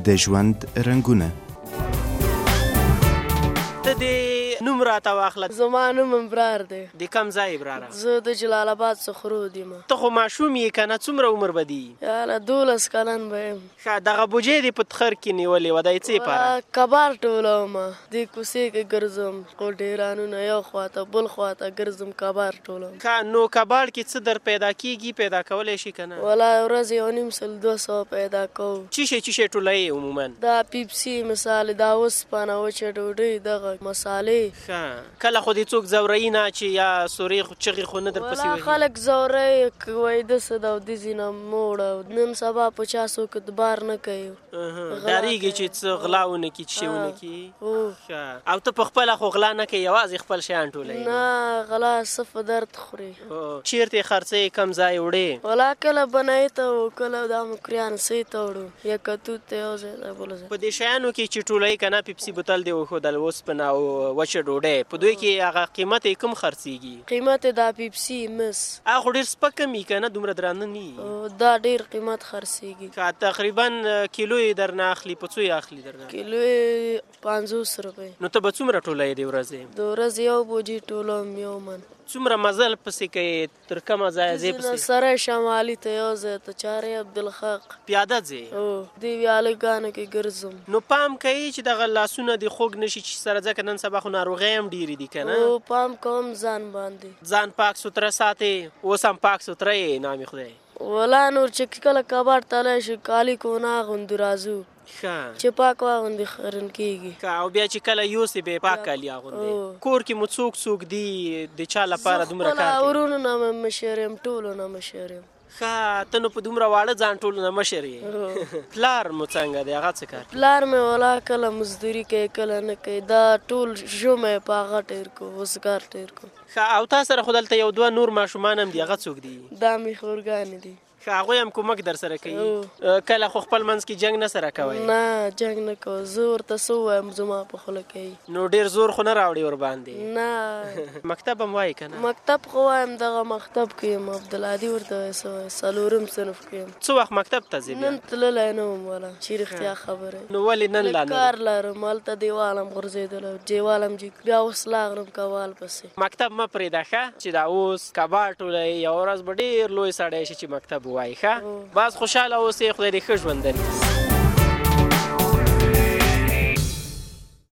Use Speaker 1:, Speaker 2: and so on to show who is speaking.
Speaker 1: د ژوند رنګونه.
Speaker 2: ته دې نوم راته واخله.
Speaker 3: زما نوم ابرار دی.
Speaker 2: د کوم ځای ابراره؟
Speaker 3: زه د جلال آباد څخه رود یم.
Speaker 2: ته خو ماشوم یې که نه؟ څومره عمر به دي؟
Speaker 3: یاره 12 کلن به یم.
Speaker 2: ښه دغه بوجۍ دې په تخر کې نیولې وه، دا یې څه لپاره؟
Speaker 3: کبار ټولومه، دې کوڅې کې ګرځم، ډیرانونه یو خواته بل خواته ګرځم، کبار ټولوم.
Speaker 2: ښه نو کباړ کې څه در پیدا کېږي؟ پیدا کولی شي که نه؟
Speaker 3: والله ورځ 1.5 پیدا کوو.
Speaker 2: څه شی ټولوئ عموما؟
Speaker 3: دا پیپسي مثال، دا اوسپنه، وچه ډوډۍ، دغه مسالې.
Speaker 2: ښه کله خو دې څوک ځوروي نه چې یا سورې چغې خو نه در پسې وهي؟
Speaker 3: خلک ځوروي، وایي داسې ده او داسې نه موړه، نن سبا په چا څوک اعتبار نه کوي.
Speaker 2: ډارېږي چې څه غلا ونه کړي، چې شی ونه کړي. او ته په خپله خو غلا نه کوې، یوازې خپل شیان ټولوي؟
Speaker 3: نه غلا څه درد خوري.
Speaker 2: چېرته یې خرڅوې؟ کم ځای وړې؟
Speaker 3: والله کله بنای ته و، کله دا مکریان سۍ ته وړو، یا کتوت ته یو ځای ته بل ځای.
Speaker 2: په دې شیانو کې چې ټولوي که نه، پیپسي بوتل دې وښودل، اوسپنه او وچه ډوډۍ، په دوی کې هغه قیمت یې کوم خرڅېږي؟
Speaker 3: قیمت دا پیپسي مس
Speaker 2: هغه خو ډېر سپک هم وي که نه، دومره درانه نه وي؟
Speaker 3: دا ډېر قیمت خرڅېږي.
Speaker 2: که تقریبا کیلو یې درنه اخلي، په څو یې اخلي درنه؟
Speaker 3: کیلو یې 50 روپۍ.
Speaker 2: نو ته به څومره ټولوې د ورځې؟
Speaker 3: د ورځې یو بوجي ټولوم، یو من.
Speaker 2: څومره مزل پسې کوې؟ تر کومه ځایه ځې پسې؟
Speaker 3: سره شمالي ته یو ځای ته چارې عبدالحق
Speaker 2: پیاده ځې؟
Speaker 3: دې ویالهګانو کې ګرځم.
Speaker 2: نو پام کوي چې دغه لاسونه دې خوږ نشي، چې سره ځکه نن سبا خو ناروغۍ هم ډېرې دي که نه؟
Speaker 3: پام کوم ځان باندې.
Speaker 2: ځان پاک سوتره ساتې؟ اوس هم پاک سوتره یې نامې خدای؟
Speaker 3: والله نور چې کله کباړ تلی شي، کالي کو نه اغوندو، راځو چې پاک واغوندي خرن کېږي.
Speaker 2: او بیا چې کله یوسې بیا پاک کالي اغوندي. کور کې مو څوک دي د چا لپاره دومره کار کوي؟
Speaker 3: ورونو نه مشر یم، ټولو نه مشر یم.
Speaker 2: ښه ته نو په دومره واړه ځان ټولو نه مشر یې. پلار مو څنګه دی؟ هغه څه کار کوي؟
Speaker 3: پلار مې والله کله مزدوري کوي، کله نه کوي. دا ټول ژمی په هغه ټیر کو، وزګار ټیر کو.
Speaker 2: ښه او تا سره خو دلته یو دوه نور ماشومان هم دي، هغه څوک دي؟
Speaker 3: دا مې خورګانې دي.
Speaker 2: ښه هغوی هم کومک در سره کوي؟ کله خو خپل منځ کې جنګ نه سره کوئ؟
Speaker 3: نه جنګ نه کوو، زه ورته څه ووایم زما په خوله کوي.
Speaker 2: نو ډېر زور خو نه راوړي ورباندې؟
Speaker 3: نه.
Speaker 2: مکتب هم وایي که نه؟
Speaker 3: مکتب خو وایم، دغه مکتب کې یم، عبدالهادي ورته وایي، څه وایي، 4م صنف کې یم.
Speaker 2: څه وخت مکتب ته ځې بیا؟
Speaker 3: نن تللی نه وم والله، چې رښتیا خبره.
Speaker 2: نو ولې نن لا نه؟
Speaker 3: کار لرم، هلته دیوال هم غورځېدلی، دیوال هم بیا اوس لاغرم کوال پسې.
Speaker 2: مکتب مه پرېږده ښه، چې دا اوس کباړ ټولوي، یوه ورځ به ډېر لوی سړی شي چې مکتب ووایي. ښه بس خوشحاله اوسې، خدای دې ښه ژوند درکړي.